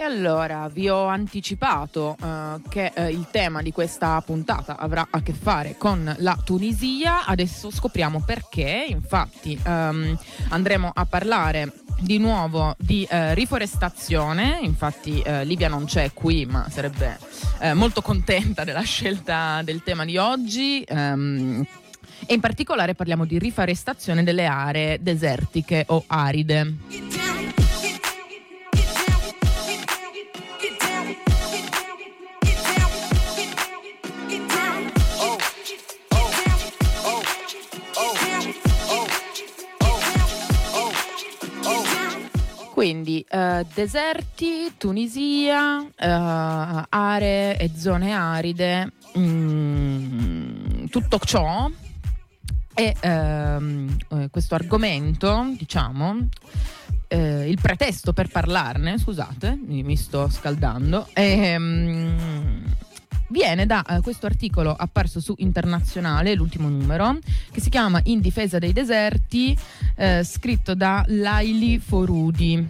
allora vi ho anticipato che il tema di questa puntata avrà a che fare con la Tunisia. Adesso scopriamo perché. Infatti andremo a parlare di nuovo di riforestazione. Infatti Livia non c'è qui, ma sarebbe molto contenta della scelta del tema di oggi. E in particolare parliamo di riforestazione delle aree desertiche o aride. Quindi deserti, Tunisia, aree e zone aride, tutto ciò e questo argomento, diciamo, il pretesto per parlarne, scusate, mi sto scaldando, viene da questo articolo apparso su Internazionale, l'ultimo numero, che si chiama In difesa dei deserti, scritto da Laili Forudi.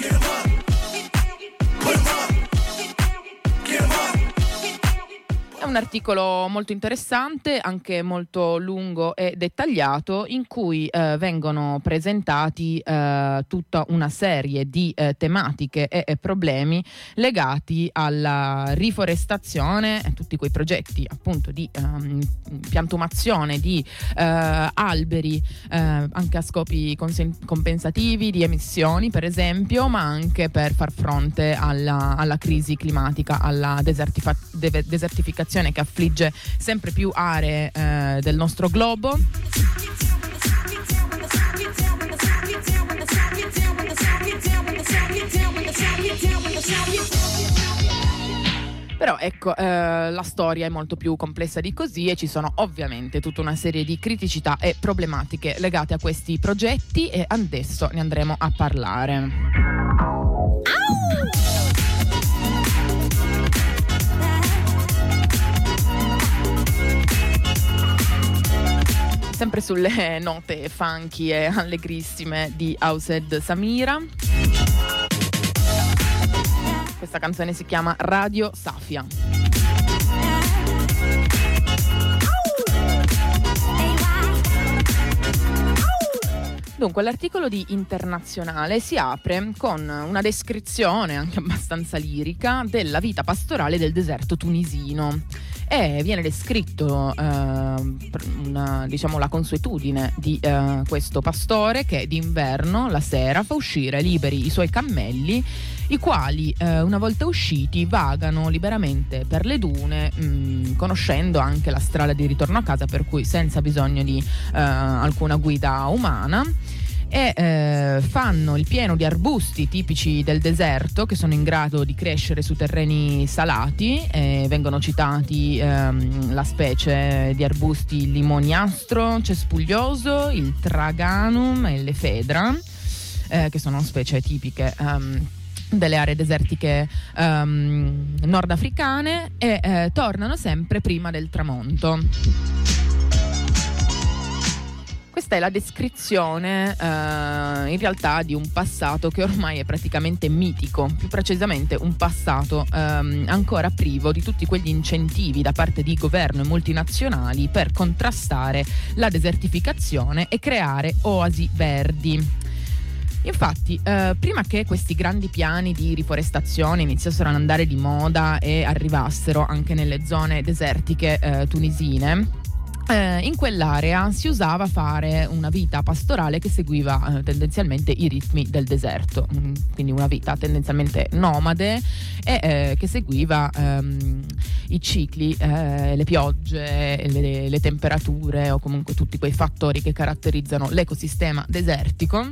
È un articolo molto interessante, anche molto lungo e dettagliato, in cui vengono presentati tutta una serie di tematiche e problemi legati alla riforestazione, tutti quei progetti appunto di piantumazione di alberi anche a scopi compensativi di emissioni, per esempio, ma anche per far fronte alla crisi climatica, alla desertificazione che affligge sempre più aree del nostro globo. Però ecco, la storia è molto più complessa di così e ci sono ovviamente tutta una serie di criticità e problematiche legate a questi progetti e adesso ne andremo a parlare. Sempre sulle note funky e allegrissime di Aused Samira. Questa canzone si chiama Radio Safia. Dunque, l'articolo di Internazionale si apre con una descrizione anche abbastanza lirica della vita pastorale del deserto tunisino. E viene descritto la consuetudine di questo pastore che d'inverno, la sera, fa uscire liberi i suoi cammelli, i quali una volta usciti vagano liberamente per le dune, conoscendo anche la strada di ritorno a casa, per cui senza bisogno di alcuna guida umana. E fanno il pieno di arbusti tipici del deserto che sono in grado di crescere su terreni salati. Vengono citati la specie di arbusti il limoniastro cespuglioso, il traganum e l'efedra, che sono specie tipiche delle aree desertiche nordafricane, e tornano sempre prima del tramonto. Questa è la descrizione in realtà di un passato che ormai è praticamente mitico, più precisamente un passato ancora privo di tutti quegli incentivi da parte di governo e multinazionali per contrastare la desertificazione e creare oasi verdi. Infatti, prima che questi grandi piani di riforestazione iniziassero ad andare di moda e arrivassero anche nelle zone desertiche tunisine, in quell'area si usava fare una vita pastorale che seguiva tendenzialmente i ritmi del deserto, quindi una vita tendenzialmente nomade e che seguiva i cicli, le piogge, le temperature o comunque tutti quei fattori che caratterizzano l'ecosistema desertico.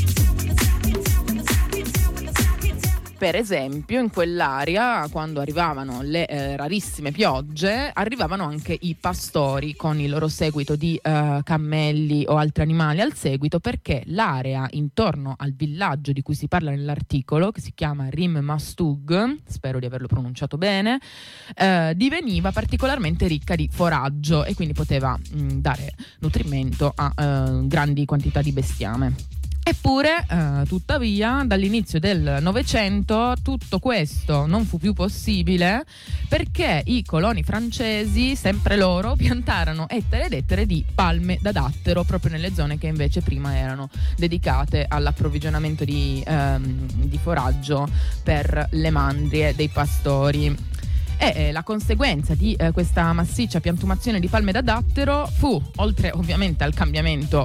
Per esempio, in quell'area, quando arrivavano le rarissime piogge, arrivavano anche i pastori con il loro seguito di cammelli o altri animali al seguito, perché l'area intorno al villaggio di cui si parla nell'articolo, che si chiama Rim Mastug, spero di averlo pronunciato bene, diveniva particolarmente ricca di foraggio e quindi poteva dare nutrimento a grandi quantità di bestiame. Eppure, tuttavia, dall'inizio del Novecento tutto questo non fu più possibile perché i coloni francesi, sempre loro, piantarono ettere ed ettere di palme da dattero proprio nelle zone che invece prima erano dedicate all'approvvigionamento di foraggio per le mandrie dei pastori. E la conseguenza di questa massiccia piantumazione di palme da dattero fu, oltre ovviamente al cambiamento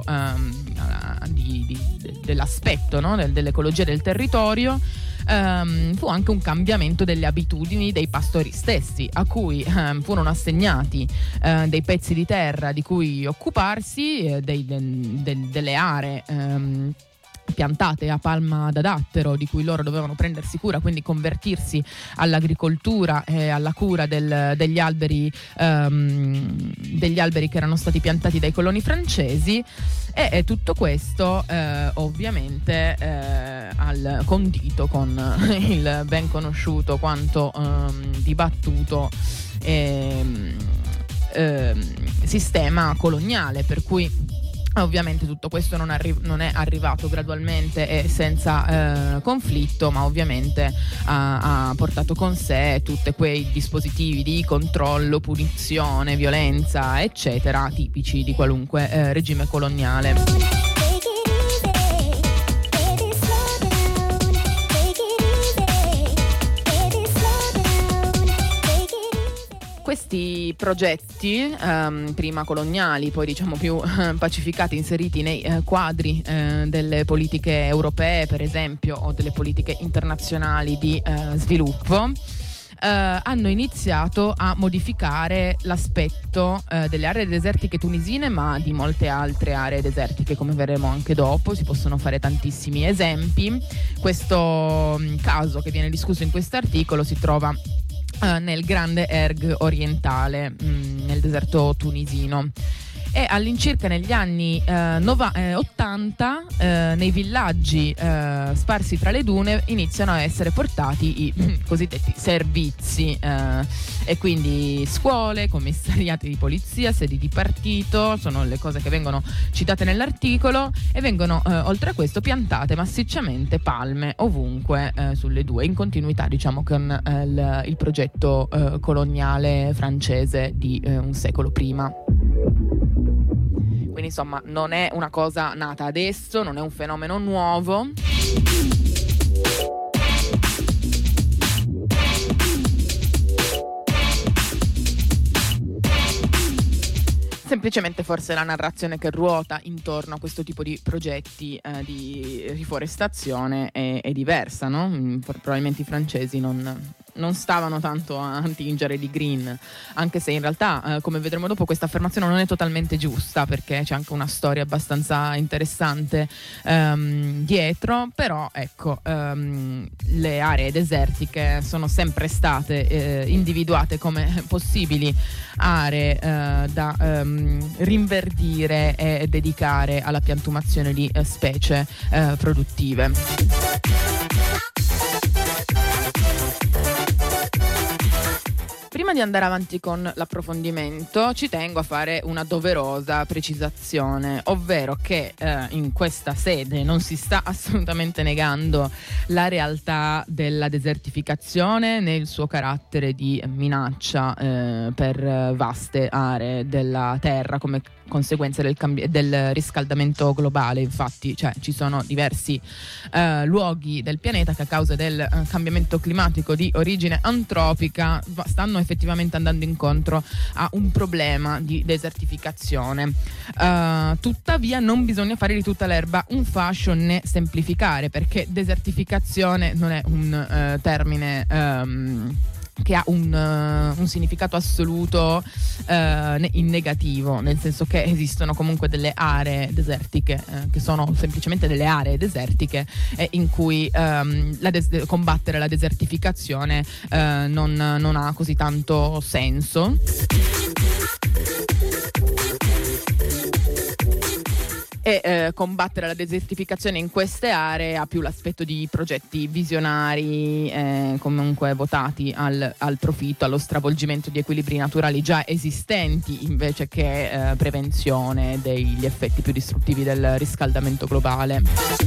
dell'aspetto, no? dell'ecologia del territorio, fu anche un cambiamento delle abitudini dei pastori stessi, a cui furono assegnati dei pezzi di terra di cui occuparsi, delle aree piantate a palma da dattero di cui loro dovevano prendersi cura, quindi convertirsi all'agricoltura e alla cura degli alberi che erano stati piantati dai coloni francesi, e tutto questo ovviamente condito con il ben conosciuto quanto dibattuto sistema coloniale, per cui ovviamente tutto questo non è arrivato gradualmente e senza conflitto, ma ovviamente ha portato con sé tutti quei dispositivi di controllo, punizione, violenza, eccetera, tipici di qualunque regime coloniale. Questi progetti, prima coloniali, poi diciamo più pacificati, inseriti nei quadri delle politiche europee, per esempio, o delle politiche internazionali di sviluppo, hanno iniziato a modificare l'aspetto delle aree desertiche tunisine, ma di molte altre aree desertiche, come vedremo anche dopo. Si possono fare tantissimi esempi. Questo caso che viene discusso in quest'articolo si trova nel grande Erg orientale, nel deserto tunisino. E all'incirca negli anni 80 nei villaggi sparsi tra le dune iniziano a essere portati i cosiddetti servizi, e quindi scuole, commissariati di polizia, sedi di partito, sono le cose che vengono citate nell'articolo, e vengono oltre a questo piantate massicciamente palme ovunque sulle due, in continuità diciamo con il progetto coloniale francese di un secolo prima. Quindi insomma non è una cosa nata adesso, non è un fenomeno nuovo. Semplicemente forse la narrazione che ruota intorno a questo tipo di progetti di riforestazione è diversa, no? Probabilmente i francesi non stavano tanto a attingere di green, anche se in realtà, come vedremo dopo, questa affermazione non è totalmente giusta, perché c'è anche una storia abbastanza interessante dietro. Però ecco, le aree desertiche sono sempre state individuate come possibili aree da rinverdire e dedicare alla piantumazione di specie produttive. Prima di andare avanti con l'approfondimento ci tengo a fare una doverosa precisazione, ovvero che in questa sede non si sta assolutamente negando la realtà della desertificazione né il suo carattere di minaccia per vaste aree della terra come conseguenza del riscaldamento globale. Infatti, ci sono diversi luoghi del pianeta che a causa del cambiamento climatico di origine antropica stanno effettivamente andando incontro a un problema di desertificazione. Tuttavia non bisogna fare di tutta l'erba un fascio né semplificare, perché desertificazione non è un termine che ha un significato assoluto in negativo, nel senso che esistono comunque delle aree desertiche che sono semplicemente delle aree desertiche in cui combattere la desertificazione non ha così tanto senso. e combattere la desertificazione in queste aree ha più l'aspetto di progetti visionari, comunque votati al profitto, allo stravolgimento di equilibri naturali già esistenti, invece che prevenzione degli effetti più distruttivi del riscaldamento globale.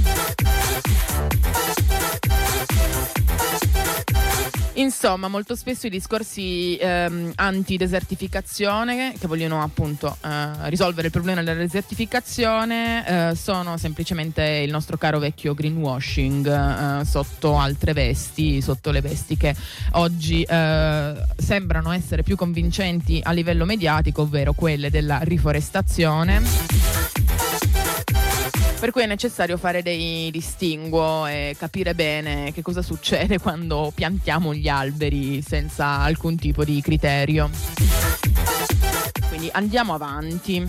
Insomma, molto spesso i discorsi anti-desertificazione, che vogliono appunto risolvere il problema della desertificazione, sono semplicemente il nostro caro vecchio greenwashing sotto altre vesti, sotto le vesti che oggi sembrano essere più convincenti a livello mediatico, ovvero quelle della riforestazione. Per cui è necessario fare dei distinguo e capire bene che cosa succede quando piantiamo gli alberi senza alcun tipo di criterio. Quindi andiamo avanti.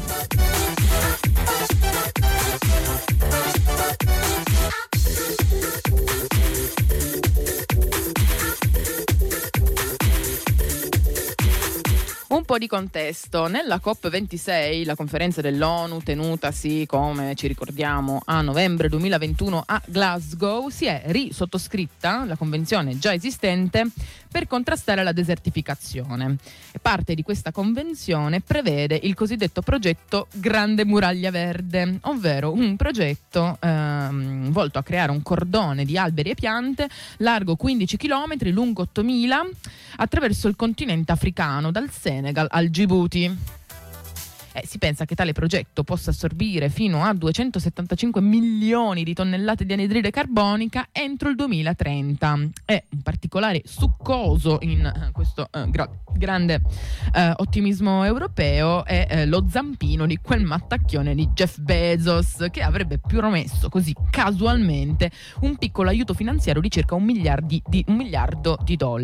Un po' di contesto. Nella COP26, la conferenza dell'ONU tenutasi, come ci ricordiamo, a novembre 2021 a Glasgow, si è risottoscritta la convenzione già esistente per contrastare la desertificazione. E parte di questa convenzione prevede il cosiddetto progetto Grande Muraglia Verde, ovvero un progetto volto a creare un cordone di alberi e piante largo 15 km, lungo 8.000, attraverso il continente africano, dal Senegal al Djibouti. Si pensa che tale progetto possa assorbire fino a 275 milioni di tonnellate di anidride carbonica entro il 2030. E un particolare succoso in questo grande ottimismo europeo è lo zampino di quel mattacchione di Jeff Bezos, che avrebbe promesso così casualmente un piccolo aiuto finanziario di circa $1 miliardo.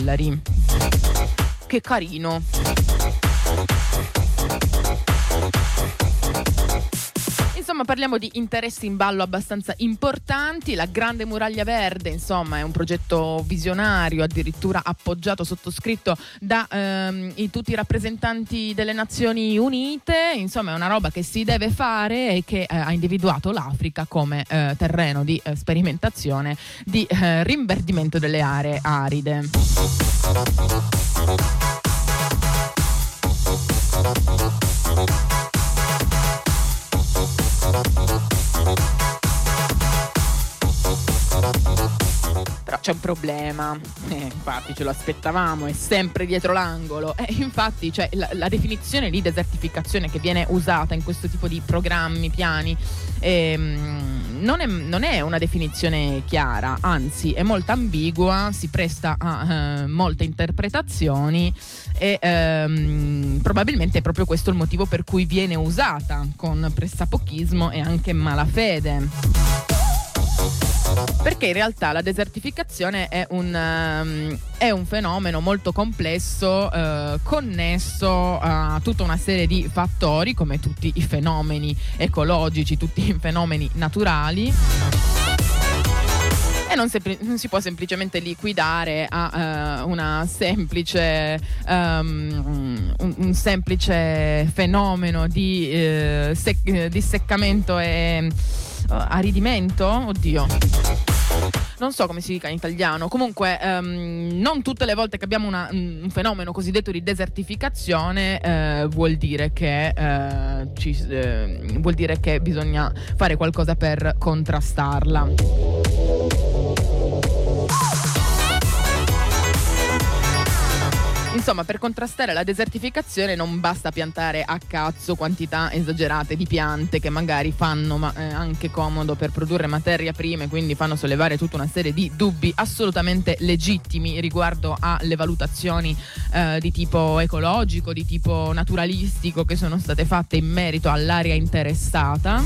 Che carino. Insomma, parliamo di interessi in ballo abbastanza importanti. La Grande Muraglia Verde, insomma, è un progetto visionario, addirittura appoggiato, sottoscritto da tutti i rappresentanti delle Nazioni Unite. Insomma, è una roba che si deve fare e che ha individuato l'Africa come terreno di sperimentazione di rinverdimento delle aree aride. Però c'è un problema, infatti ce lo aspettavamo, è sempre dietro l'angolo. Infatti, cioè, la definizione di desertificazione che viene usata in questo tipo di programmi, piani, non è una definizione chiara, anzi è molto ambigua, si presta a molte interpretazioni e probabilmente è proprio questo il motivo per cui viene usata con pressapochismo e anche malafede. Perché in realtà la desertificazione è un fenomeno molto complesso, connesso a tutta una serie di fattori, come tutti i fenomeni ecologici, tutti i fenomeni naturali. E non si può semplicemente liquidare a un semplice fenomeno di disseccamento e aridimento? Oddio. Non so come si dica in italiano. Comunque non tutte le volte che abbiamo un fenomeno cosiddetto di desertificazione vuol dire che bisogna fare qualcosa per contrastarla. Insomma, per contrastare la desertificazione non basta piantare a cazzo quantità esagerate di piante che magari fanno anche comodo per produrre materia prime, quindi fanno sollevare tutta una serie di dubbi assolutamente legittimi riguardo alle valutazioni di tipo ecologico, di tipo naturalistico che sono state fatte in merito all'area interessata.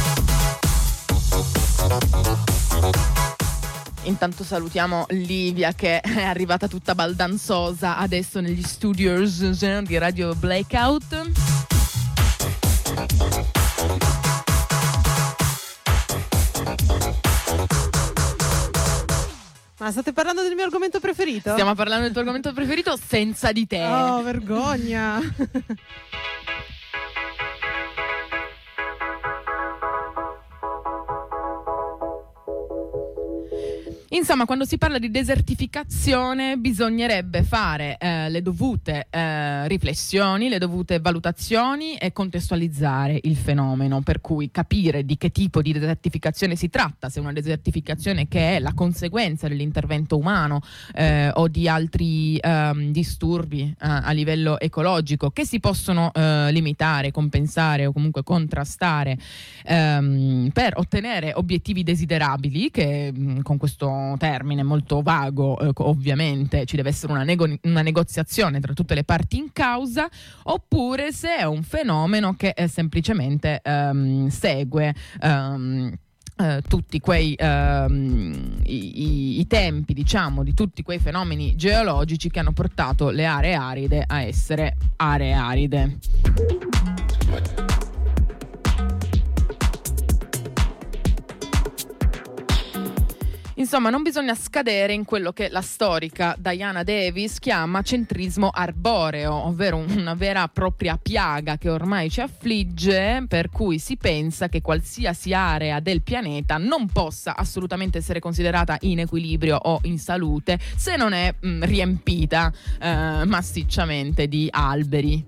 Intanto salutiamo Livia, che è arrivata tutta baldanzosa adesso negli studios di Radio Blackout. Ma state parlando del mio argomento preferito? Stiamo parlando del tuo argomento preferito senza di te. Oh, vergogna. Insomma, quando si parla di desertificazione bisognerebbe fare le dovute riflessioni, le dovute valutazioni e contestualizzare il fenomeno, per cui capire di che tipo di desertificazione si tratta, se è una desertificazione che è la conseguenza dell'intervento umano o di altri disturbi a livello ecologico che si possono limitare, compensare o comunque contrastare per ottenere obiettivi desiderabili che con questo termine molto vago ovviamente ci deve essere una negoziazione tra tutte le parti in causa, oppure se è un fenomeno che semplicemente segue tutti quei i tempi, diciamo, di tutti quei fenomeni geologici che hanno portato le aree aride a essere aree aride. Insomma, non bisogna scadere in quello che la storica Diana Davis chiama centrismo arboreo, ovvero una vera e propria piaga che ormai ci affligge, per cui si pensa che qualsiasi area del pianeta non possa assolutamente essere considerata in equilibrio o in salute se non è riempita massicciamente di alberi.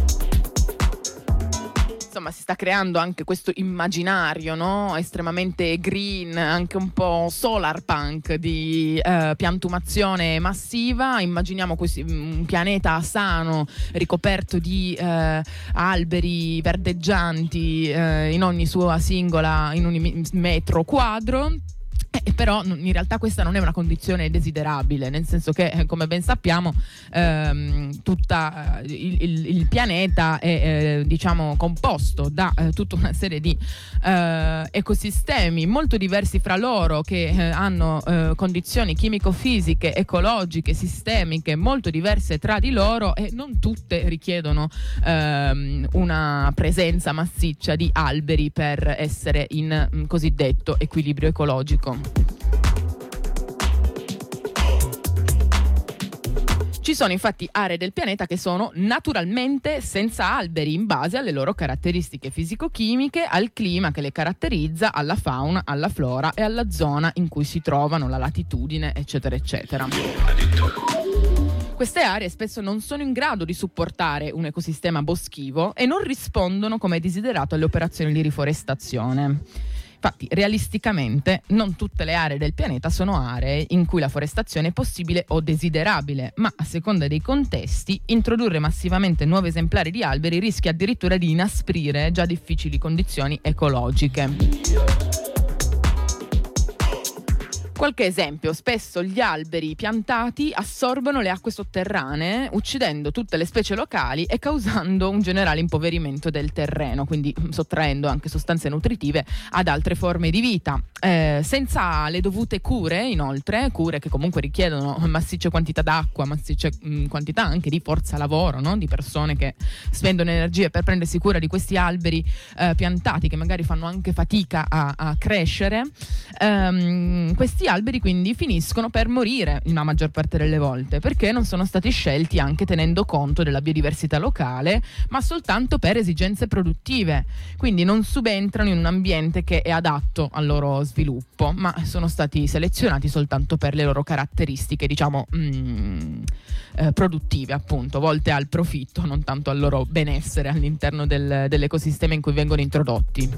Insomma, si sta creando anche questo immaginario, no? Estremamente green, anche un po' solar punk di piantumazione massiva. Immaginiamo un pianeta sano, ricoperto di alberi verdeggianti in ogni sua singola, in ogni metro quadro. Però in realtà questa non è una condizione desiderabile, nel senso che come ben sappiamo il pianeta è diciamo composto da tutta una serie di ecosistemi molto diversi fra loro, che hanno condizioni chimico-fisiche, ecologiche, sistemiche molto diverse tra di loro, e non tutte richiedono una presenza massiccia di alberi per essere in cosiddetto equilibrio ecologico. Ci sono infatti aree del pianeta che sono naturalmente senza alberi in base alle loro caratteristiche fisico-chimiche, al clima che le caratterizza, alla fauna, alla flora e alla zona in cui si trovano, la latitudine, eccetera, eccetera. Queste aree spesso non sono in grado di supportare un ecosistema boschivo e non rispondono come desiderato alle operazioni di riforestazione. Infatti, realisticamente, non tutte le aree del pianeta sono aree in cui la forestazione è possibile o desiderabile, ma a seconda dei contesti, introdurre massivamente nuovi esemplari di alberi rischia addirittura di inasprire già difficili condizioni ecologiche. Qualche esempio: spesso gli alberi piantati assorbono le acque sotterranee, uccidendo tutte le specie locali e causando un generale impoverimento del terreno, quindi sottraendo anche sostanze nutritive ad altre forme di vita. Senza le dovute cure, inoltre, cure che comunque richiedono massicce quantità d'acqua, massicce quantità anche di forza lavoro, no? Di persone che spendono energie per prendersi cura di questi alberi piantati, che magari fanno anche fatica a crescere. Questi alberi quindi finiscono per morire la maggior parte delle volte, perché non sono stati scelti anche tenendo conto della biodiversità locale, ma soltanto per esigenze produttive, quindi non subentrano in un ambiente che è adatto al loro sviluppo, ma sono stati selezionati soltanto per le loro caratteristiche, diciamo produttive, appunto, volte al profitto, non tanto al loro benessere all'interno dell'ecosistema in cui vengono introdotti.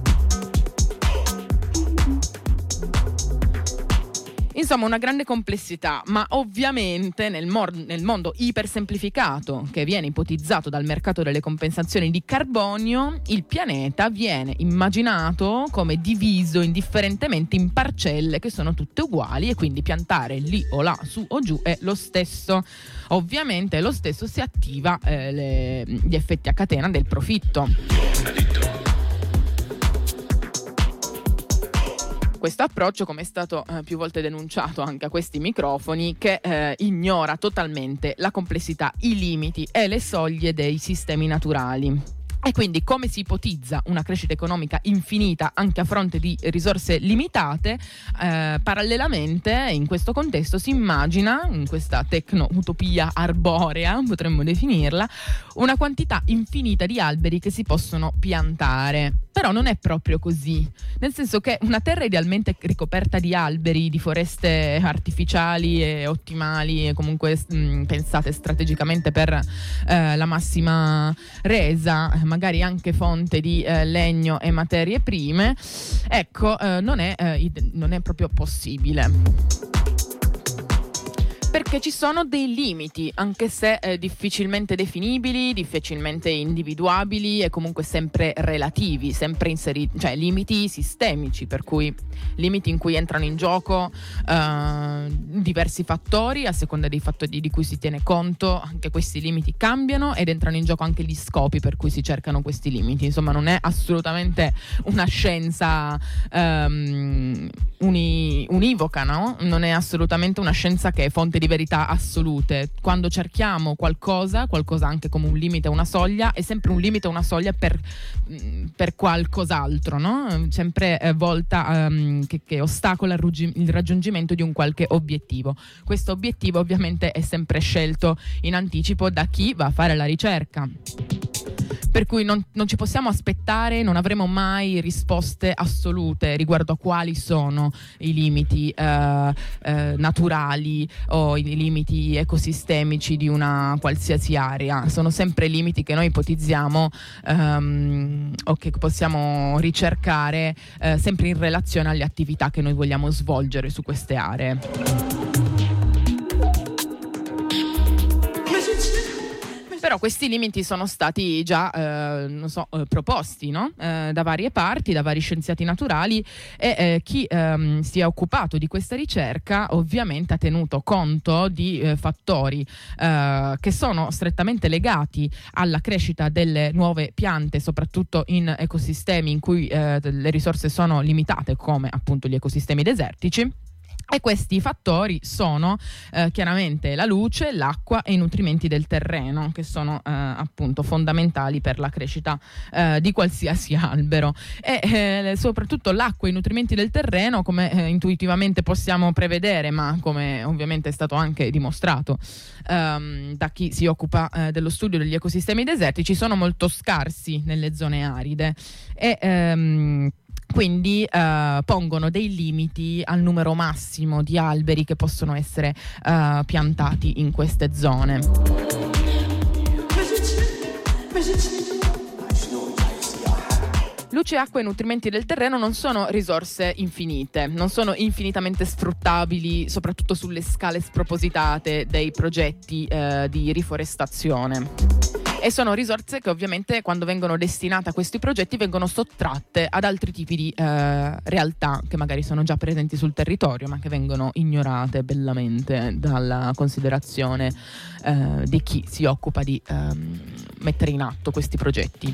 Insomma, una grande complessità, ma ovviamente nel mondo ipersemplificato che viene ipotizzato dal mercato delle compensazioni di carbonio, il pianeta viene immaginato come diviso indifferentemente in parcelle che sono tutte uguali, e quindi piantare lì o là, su o giù è lo stesso. Ovviamente lo stesso si attiva gli effetti a catena del profitto. Questo approccio, come è stato più volte denunciato anche a questi microfoni, che ignora totalmente la complessità, i limiti e le soglie dei sistemi naturali. E quindi, come si ipotizza una crescita economica infinita anche a fronte di risorse limitate, parallelamente in questo contesto si immagina, in questa tecno-utopia arborea potremmo definirla, una quantità infinita di alberi che si possono piantare. Però non è proprio così, nel senso che una terra idealmente ricoperta di alberi, di foreste artificiali e ottimali e comunque pensate strategicamente per la massima resa, magari anche fonte di legno e materie prime, ecco, non è proprio possibile. Perché ci sono dei limiti, anche se difficilmente definibili, difficilmente individuabili e comunque sempre relativi, sempre inseriti, cioè limiti sistemici, per cui limiti in cui entrano in gioco diversi fattori, a seconda dei fattori di cui si tiene conto. Anche questi limiti cambiano ed entrano in gioco anche gli scopi per cui si cercano questi limiti. Insomma, non è assolutamente una scienza univoca, no? Non è assolutamente una scienza che è fonte di verità assolute. Quando cerchiamo qualcosa anche come un limite, una soglia, è sempre un limite, una soglia per qualcos'altro, no? Sempre volta che ostacola il raggiungimento di un qualche obiettivo. Questo obiettivo ovviamente è sempre scelto in anticipo da chi va a fare la ricerca. Per cui non ci possiamo aspettare, non avremo mai risposte assolute riguardo a quali sono i limiti naturali o i limiti ecosistemici di una qualsiasi area. Sono sempre limiti che noi ipotizziamo o che possiamo ricercare sempre in relazione alle attività che noi vogliamo svolgere su queste aree. Però questi limiti sono stati già proposti, no? Da varie parti, da vari scienziati naturali, e chi si è occupato di questa ricerca ovviamente ha tenuto conto di fattori che sono strettamente legati alla crescita delle nuove piante, soprattutto in ecosistemi in cui le risorse sono limitate, come appunto gli ecosistemi desertici. E questi fattori sono chiaramente la luce, l'acqua e i nutrimenti del terreno, che sono appunto fondamentali per la crescita di qualsiasi albero. E soprattutto l'acqua e i nutrimenti del terreno, come intuitivamente possiamo prevedere, ma come ovviamente è stato anche dimostrato da chi si occupa dello studio degli ecosistemi desertici, sono molto scarsi nelle zone aride e quindi pongono dei limiti al numero massimo di alberi che possono essere piantati in queste zone. Luce, acqua e nutrimenti del terreno non sono risorse infinite, non sono infinitamente sfruttabili, soprattutto sulle scale spropositate dei progetti di riforestazione. E sono risorse che ovviamente, quando vengono destinate a questi progetti, vengono sottratte ad altri tipi di realtà che magari sono già presenti sul territorio, ma che vengono ignorate bellamente dalla considerazione di chi si occupa di mettere in atto questi progetti.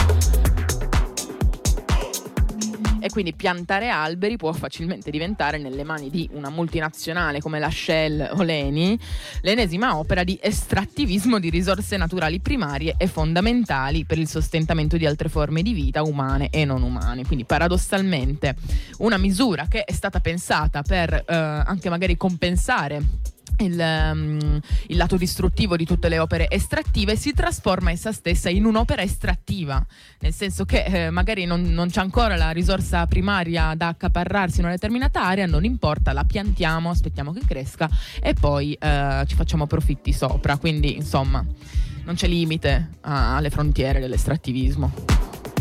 E quindi piantare alberi può facilmente diventare, nelle mani di una multinazionale come la Shell o l'Eni, l'ennesima opera di estrattivismo di risorse naturali primarie e fondamentali per il sostentamento di altre forme di vita, umane e non umane. Quindi paradossalmente una misura che è stata pensata per anche magari compensare il lato distruttivo di tutte le opere estrattive, si trasforma essa stessa in un'opera estrattiva, nel senso che magari non c'è ancora la risorsa primaria da accaparrarsi in una determinata area, non importa, la piantiamo, aspettiamo che cresca e poi ci facciamo profitti sopra. Quindi insomma non c'è limite alle frontiere dell'estrattivismo.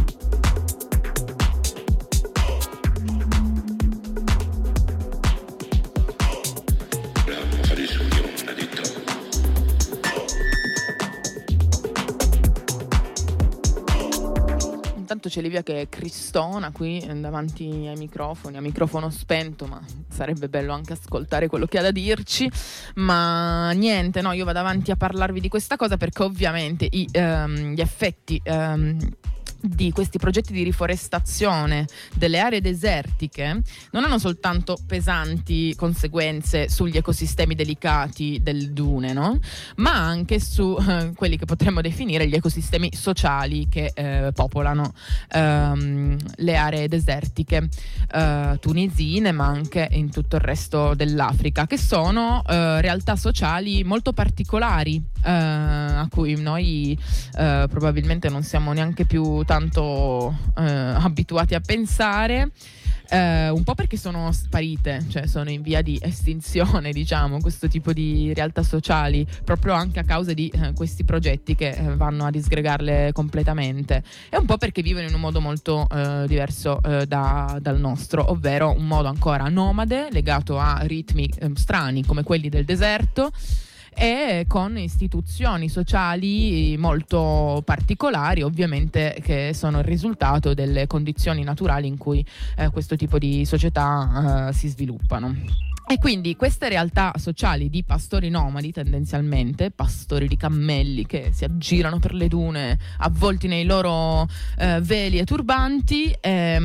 Intanto c'è Livia che è cristona qui davanti ai microfoni, a microfono spento, ma sarebbe bello anche ascoltare quello che ha da dirci. Ma niente, no, io vado avanti a parlarvi di questa cosa perché ovviamente gli effetti di questi progetti di riforestazione delle aree desertiche non hanno soltanto pesanti conseguenze sugli ecosistemi delicati del dune, no? Ma anche su quelli che potremmo definire gli ecosistemi sociali che popolano le aree desertiche tunisine, ma anche in tutto il resto dell'Africa, che sono realtà sociali molto particolari a cui noi probabilmente non siamo neanche più tanto abituati a pensare. Un po' perché sono sparite, cioè sono in via di estinzione, diciamo, questo tipo di realtà sociali, proprio anche a causa di questi progetti che vanno a disgregarle completamente, e un po' perché vivono in un modo molto diverso dal nostro, ovvero un modo ancora nomade, legato a ritmi strani come quelli del deserto, e con istituzioni sociali molto particolari, ovviamente, che sono il risultato delle condizioni naturali in cui questo tipo di società si sviluppano. E quindi queste realtà sociali di pastori nomadi, tendenzialmente pastori di cammelli che si aggirano per le dune avvolti nei loro veli e turbanti,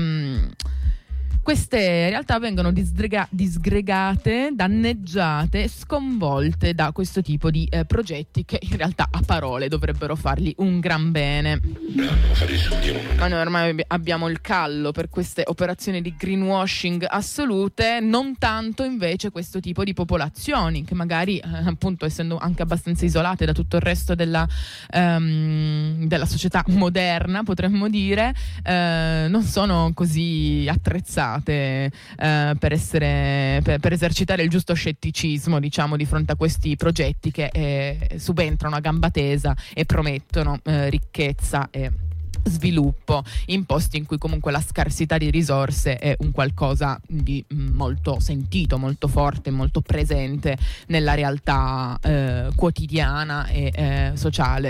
queste realtà vengono disgregate, danneggiate, sconvolte da questo tipo di progetti che in realtà a parole dovrebbero fargli un gran bene. Ma noi ormai abbiamo il callo per queste operazioni di greenwashing assolute, non tanto invece questo tipo di popolazioni che magari appunto, essendo anche abbastanza isolate da tutto il resto della società moderna, potremmo dire, non sono così attrezzate per esercitare il giusto scetticismo, diciamo, di fronte a questi progetti che subentrano a gamba tesa e promettono ricchezza e sviluppo in posti in cui comunque la scarsità di risorse è un qualcosa di molto sentito, molto forte, molto presente nella realtà quotidiana e sociale.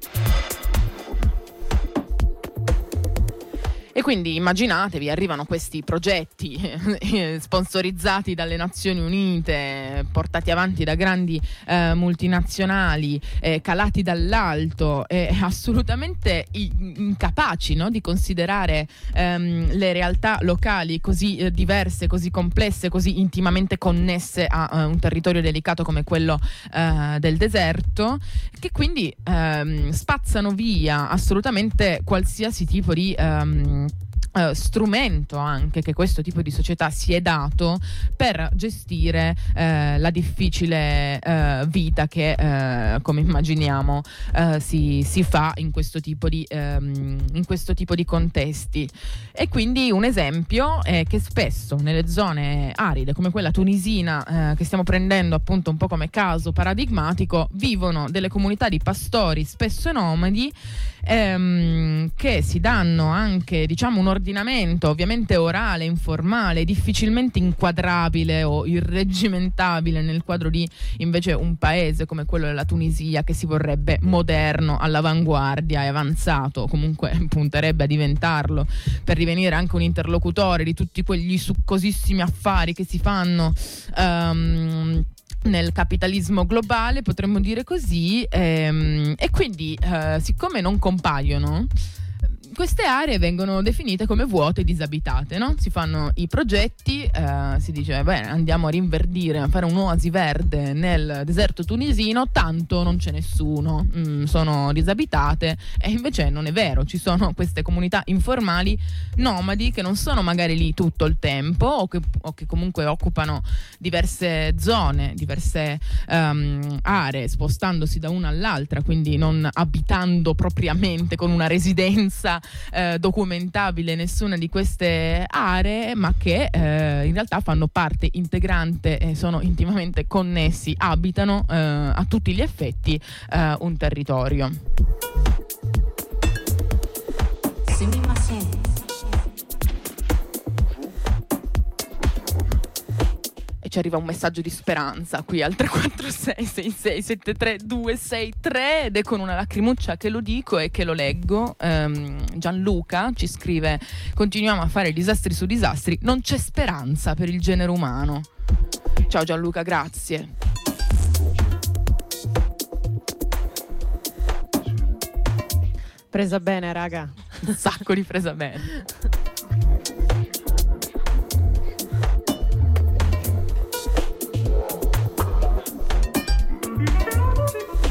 E quindi immaginatevi, arrivano questi progetti sponsorizzati dalle Nazioni Unite, portati avanti da grandi multinazionali, calati dall'alto, assolutamente incapaci, no, di considerare le realtà locali così diverse, così complesse, così intimamente connesse a un territorio delicato come quello del deserto, che quindi spazzano via assolutamente qualsiasi tipo di strumento anche che questo tipo di società si è dato per gestire la difficile vita che come immaginiamo si fa in questo tipo di contesti. E quindi un esempio è che spesso nelle zone aride come quella tunisina, che stiamo prendendo appunto un po' come caso paradigmatico, vivono delle comunità di pastori spesso nomadi che si danno anche, diciamo, un ordinamento ovviamente orale, informale, difficilmente inquadrabile o irreggimentabile nel quadro di invece un paese come quello della Tunisia, che si vorrebbe moderno, all'avanguardia e avanzato, comunque punterebbe a diventarlo, per divenire anche un interlocutore di tutti quegli succosissimi affari che si fanno nel capitalismo globale, potremmo dire così, e quindi siccome non compaiono, queste aree vengono definite come vuote e disabitate, no? Si fanno i progetti, si dice bene, andiamo a rinverdire, a fare un'oasi verde nel deserto tunisino, tanto non c'è nessuno, sono disabitate, e invece non è vero, ci sono queste comunità informali nomadi che non sono magari lì tutto il tempo o che comunque occupano diverse zone, diverse aree, spostandosi da una all'altra, quindi non abitando propriamente con una residenza documentabile nessuna di queste aree, ma che in realtà fanno parte integrante e sono intimamente connessi, abitano a tutti gli effetti un territorio. E ci arriva un messaggio di speranza qui al 346 66 73 263 ed è con una lacrimuccia che lo dico e che lo leggo. Gianluca ci scrive: continuiamo a fare disastri su disastri, non c'è speranza per il genere umano. Ciao Gianluca, grazie. Presa bene, raga. Un sacco di presa bene.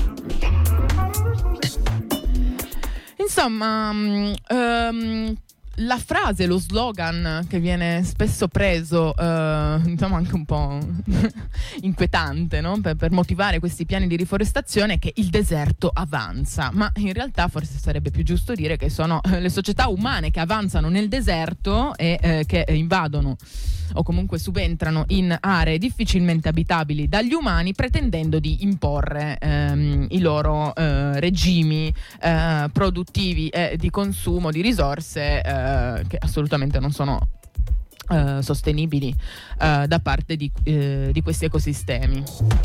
Insomma, la frase, lo slogan che viene spesso preso, diciamo anche un po' inquietante, no? Per motivare questi piani di riforestazione, è che il deserto avanza, ma in realtà forse sarebbe più giusto dire che sono le società umane che avanzano nel deserto e che invadono o comunque subentrano in aree difficilmente abitabili dagli umani, pretendendo di imporre i loro regimi produttivi e di consumo di risorse che assolutamente non sono sostenibili da parte di questi ecosistemi.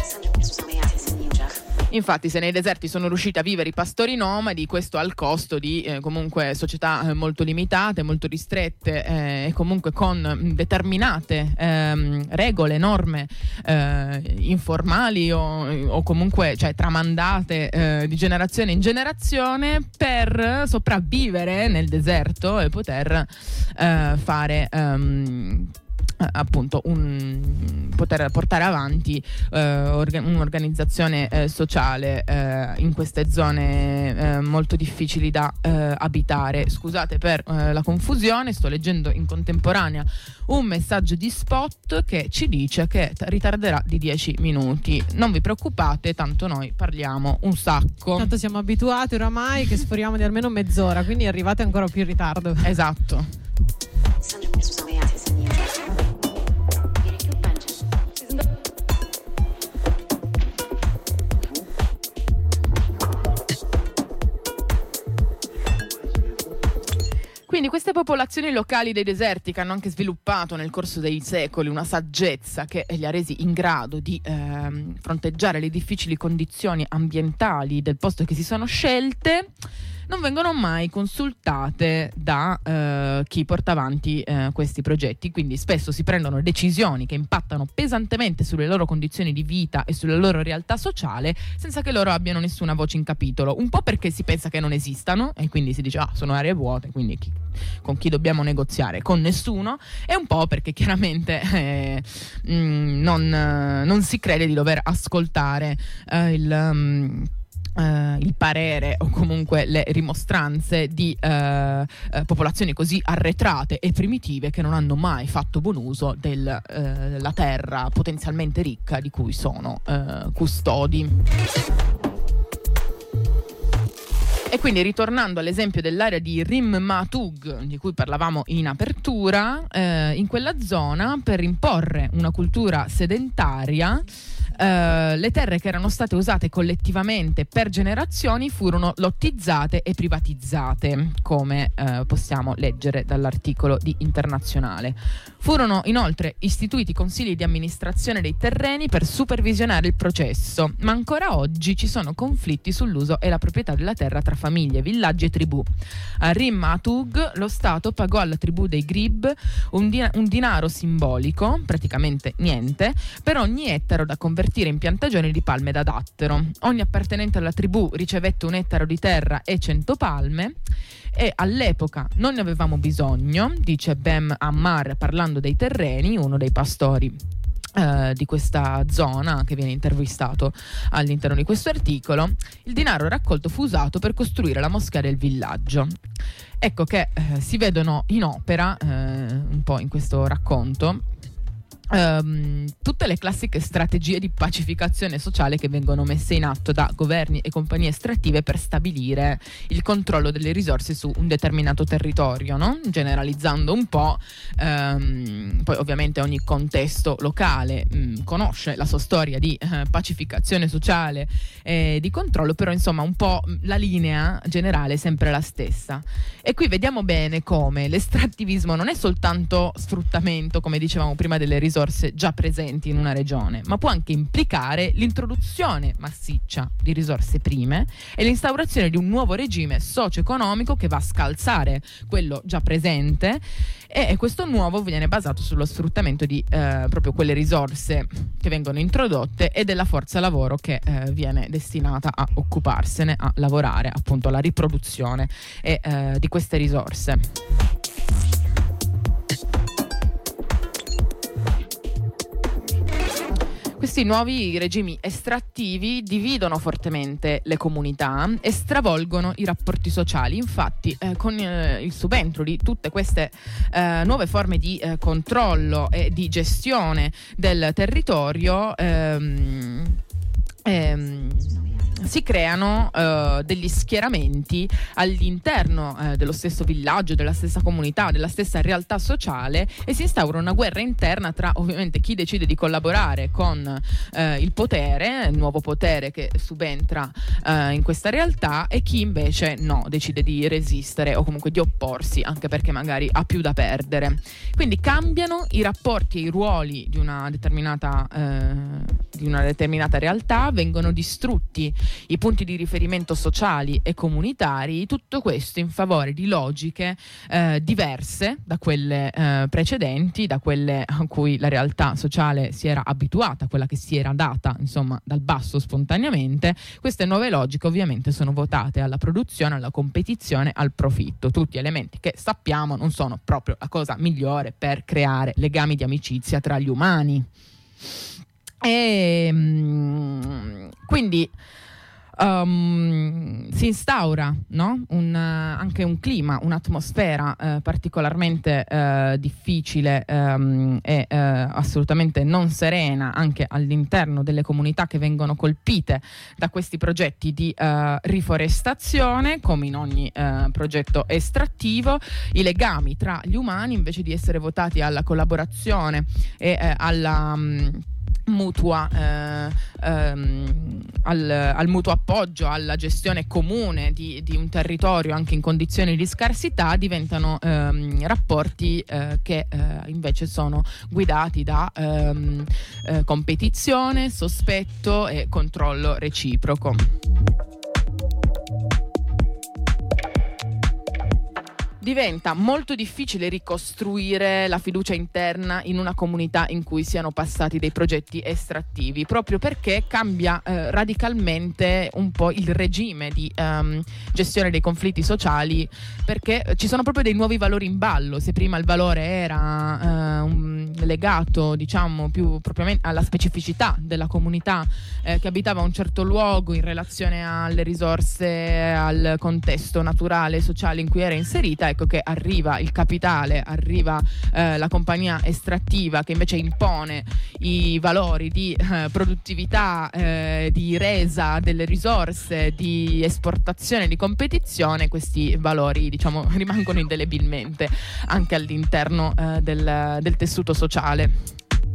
Infatti, se nei deserti sono riusciti a vivere i pastori nomadi, questo al costo di comunque società molto limitate, molto ristrette e comunque con determinate regole, norme informali o comunque, cioè, tramandate di generazione in generazione per sopravvivere nel deserto e poter fare appunto poter portare avanti un'organizzazione sociale in queste zone molto difficili da abitare. Scusate per la confusione, sto leggendo in contemporanea un messaggio di Spot che ci dice che ritarderà di 10 minuti. Non vi preoccupate, tanto noi parliamo un sacco. Tanto siamo abituati oramai che sforiamo di almeno mezz'ora, quindi arrivate ancora più in ritardo. Esatto. Quindi queste popolazioni locali dei deserti, che hanno anche sviluppato nel corso dei secoli una saggezza che li ha resi in grado di fronteggiare le difficili condizioni ambientali del posto che si sono scelte, non vengono mai consultate da chi porta avanti questi progetti. Quindi spesso si prendono decisioni che impattano pesantemente sulle loro condizioni di vita e sulla loro realtà sociale senza che loro abbiano nessuna voce in capitolo, un po' perché si pensa che non esistano e quindi si dice sono aree vuote, quindi con chi dobbiamo negoziare? Con nessuno, e un po' perché chiaramente non si crede di dover ascoltare il parere o comunque le rimostranze di popolazioni così arretrate e primitive che non hanno mai fatto buon uso della terra potenzialmente ricca di cui sono custodi. E quindi, ritornando all'esempio dell'area di Rim Matug di cui parlavamo in apertura, in quella zona, per imporre una cultura sedentaria, le terre che erano state usate collettivamente per generazioni furono lottizzate e privatizzate, come possiamo leggere dall'articolo di Internazionale. Furono inoltre istituiti consigli di amministrazione dei terreni per supervisionare il processo, ma ancora oggi ci sono conflitti sull'uso e la proprietà della terra tra famiglie, villaggi e tribù. A Rim Matug lo Stato pagò alla tribù dei Grib un dinaro simbolico, praticamente niente, per ogni ettaro da convertire in piantagioni di palme da dattero. Ogni appartenente alla tribù ricevette un ettaro di terra e 100 palme, e all'epoca non ne avevamo bisogno, dice Bem Ammar parlando dei terreni, uno dei pastori di questa zona che viene intervistato all'interno di questo articolo. Il denaro raccolto fu usato per costruire la moschea del villaggio. Ecco che si vedono in opera un po' in questo racconto tutte le classiche strategie di pacificazione sociale che vengono messe in atto da governi e compagnie estrattive per stabilire il controllo delle risorse su un determinato territorio, no? Generalizzando un po', poi ovviamente ogni contesto locale conosce la sua storia di pacificazione sociale e di controllo, però insomma un po' la linea generale è sempre la stessa. E qui vediamo bene come l'estrattivismo non è soltanto sfruttamento, come dicevamo prima, delle risorse già presenti in una regione, ma può anche implicare l'introduzione massiccia di risorse prime e l'instaurazione di un nuovo regime socio-economico che va a scalzare quello già presente, e questo nuovo viene basato sullo sfruttamento di proprio quelle risorse che vengono introdotte e della forza lavoro che viene destinata a occuparsene, a lavorare appunto alla riproduzione di queste risorse. Questi nuovi regimi estrattivi dividono fortemente le comunità e stravolgono i rapporti sociali. Infatti, con il subentro di tutte queste nuove forme di controllo e di gestione del territorio, si creano degli schieramenti all'interno dello stesso villaggio, della stessa comunità, della stessa realtà sociale, e si instaura una guerra interna tra ovviamente chi decide di collaborare con il potere, il nuovo potere che subentra in questa realtà, e chi invece no, decide di resistere o comunque di opporsi, anche perché magari ha più da perdere. Quindi cambiano i rapporti e i ruoli di una determinata realtà, vengono distrutti i punti di riferimento sociali e comunitari, tutto questo in favore di logiche diverse da quelle precedenti, da quelle a cui la realtà sociale si era abituata, quella che si era data insomma dal basso spontaneamente. Queste nuove logiche ovviamente sono votate alla produzione, alla competizione, al profitto, tutti elementi che sappiamo non sono proprio la cosa migliore per creare legami di amicizia tra gli umani. E quindi si instaura, no? Anche un clima, un'atmosfera particolarmente difficile e assolutamente non serena anche all'interno delle comunità che vengono colpite da questi progetti di riforestazione. Come in ogni progetto estrattivo, i legami tra gli umani, invece di essere votati alla collaborazione e alla mutua al mutuo appoggio, alla gestione comune di un territorio anche in condizioni di scarsità, diventano rapporti che invece sono guidati da competizione, sospetto e controllo reciproco. Diventa molto difficile ricostruire la fiducia interna in una comunità in cui siano passati dei progetti estrattivi, proprio perché cambia radicalmente un po' il regime di gestione dei conflitti sociali, perché ci sono proprio dei nuovi valori in ballo. Se prima il valore era legato, diciamo, più propriamente alla specificità della comunità che abitava un certo luogo in relazione alle risorse, al contesto naturale e sociale in cui era inserita, ecco che arriva il capitale, arriva la compagnia estrattiva che invece impone i valori di produttività, di resa delle risorse, di esportazione, di competizione. Questi valori, diciamo, rimangono indelebilmente anche all'interno del tessuto sociale.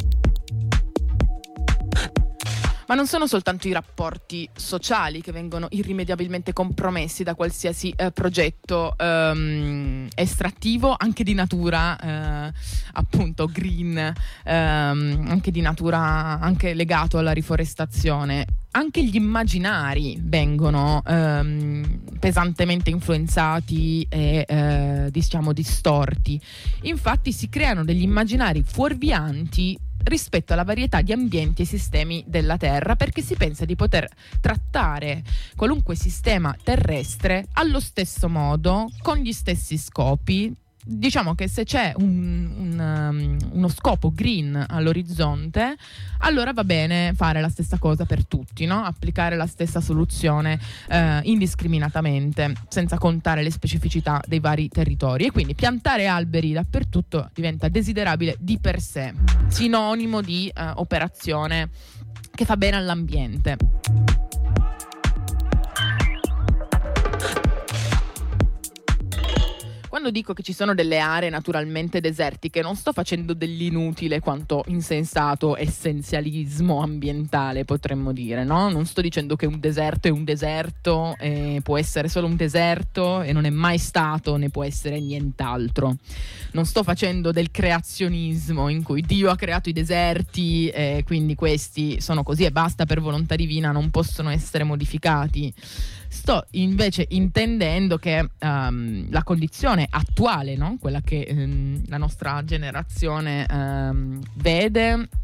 Ma non sono soltanto i rapporti sociali che vengono irrimediabilmente compromessi da qualsiasi progetto estrattivo, anche di natura appunto green, anche di natura anche legato alla riforestazione. Anche gli immaginari vengono pesantemente influenzati e diciamo distorti. Infatti si creano degli immaginari fuorvianti rispetto alla varietà di ambienti e sistemi della Terra, perché si pensa di poter trattare qualunque sistema terrestre allo stesso modo, con gli stessi scopi. Diciamo che se c'è uno scopo green all'orizzonte, allora va bene fare la stessa cosa per tutti, no? Applicare la stessa soluzione indiscriminatamente, senza contare le specificità dei vari territori. E quindi piantare alberi dappertutto diventa desiderabile di per sé, sinonimo di operazione che fa bene all'ambiente. Quando dico che ci sono delle aree naturalmente desertiche, non sto facendo dell'inutile quanto insensato essenzialismo ambientale, potremmo dire, no? Non sto dicendo che un deserto è un deserto, può essere solo un deserto e non è mai stato né può essere nient'altro. Non sto facendo del creazionismo in cui Dio ha creato i deserti e quindi questi sono così e basta, per volontà divina non possono essere modificati. Sto invece intendendo che la condizione attuale, no? Quella che la nostra generazione vede,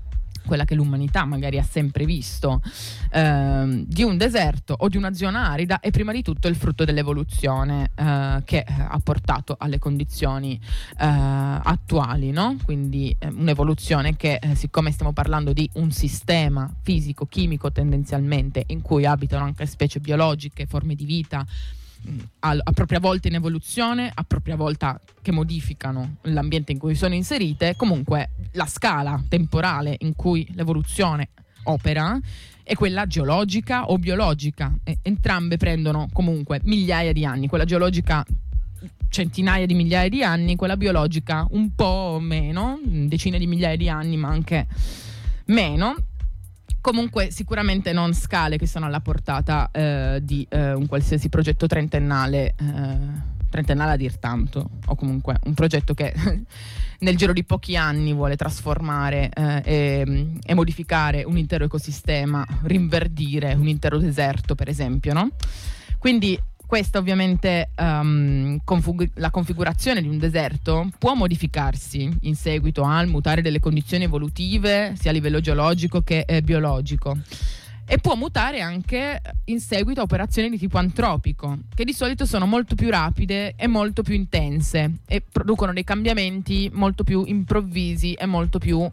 quella che l'umanità magari ha sempre visto, di un deserto o di una zona arida, è prima di tutto il frutto dell'evoluzione che ha portato alle condizioni attuali, no? Quindi un'evoluzione che, siccome stiamo parlando di un sistema fisico-chimico tendenzialmente in cui abitano anche specie biologiche, forme di vita a propria volta in evoluzione, a propria volta che modificano l'ambiente in cui sono inserite, comunque la scala temporale in cui l'evoluzione opera è quella geologica o biologica. Entrambe prendono comunque migliaia di anni, quella geologica centinaia di migliaia di anni, quella biologica un po' meno, decine di migliaia di anni, ma anche meno. Comunque sicuramente non scale che sono alla portata di un qualsiasi progetto trentennale a dir tanto, o comunque un progetto che nel giro di pochi anni vuole trasformare e modificare un intero ecosistema, rinverdire un intero deserto, per esempio, no? Quindi questa ovviamente la configurazione di un deserto può modificarsi in seguito al mutare delle condizioni evolutive sia a livello geologico che biologico, e può mutare anche in seguito a operazioni di tipo antropico, che di solito sono molto più rapide e molto più intense e producono dei cambiamenti molto più improvvisi e molto più